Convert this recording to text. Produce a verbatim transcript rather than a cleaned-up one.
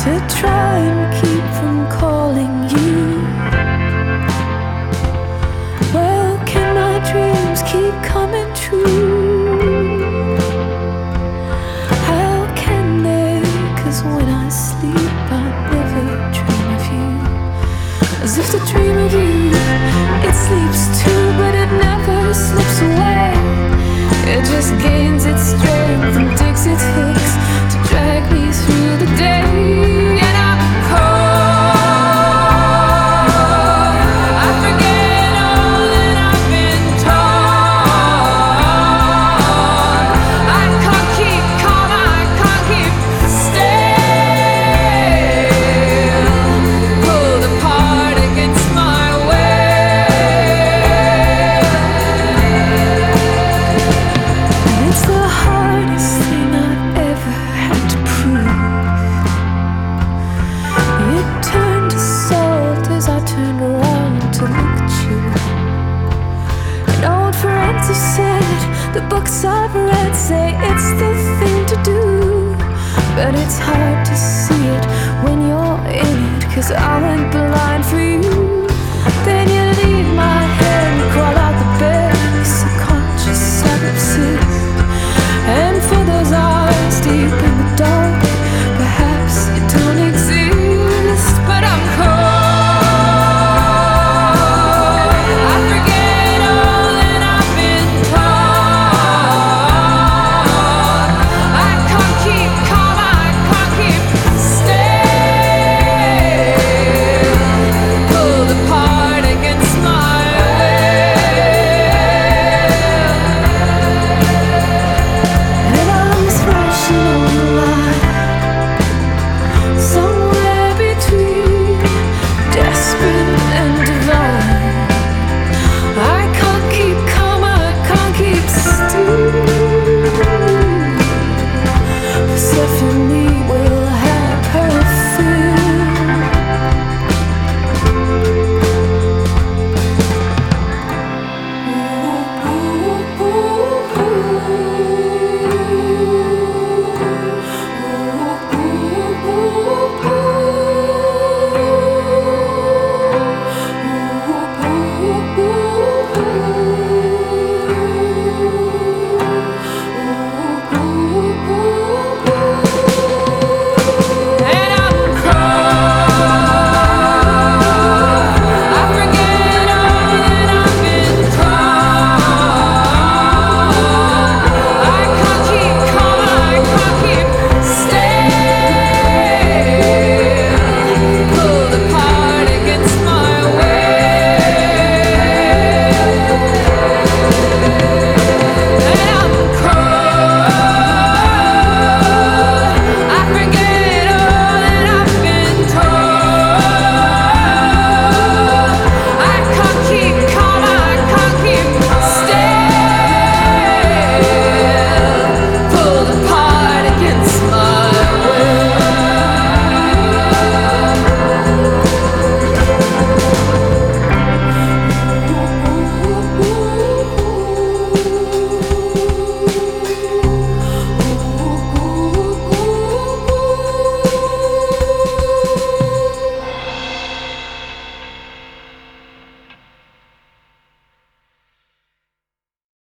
to try and keep from calling you. Well, can my dreams keep coming true? How can they? 'Cause when I sleep I never dream of you. As if to dream of you, it sleeps too, but it never slips away. It just gains its strength and digs its hooks to drag me through the day. And I call, I forget all that I've been taught. I can't keep calm, I can't keep still, pulled apart against my will. And it's the hardest thing I've ever had to prove. It turned to salt as I turned around to look at you. And old friends have said, the books I've read say it's the thing to do. But it's hard to see it when you're in it, 'cause I went blind for you. Then you leave my head and crawl out the bed, subconscious synapses. And for those eyes deep in the dark,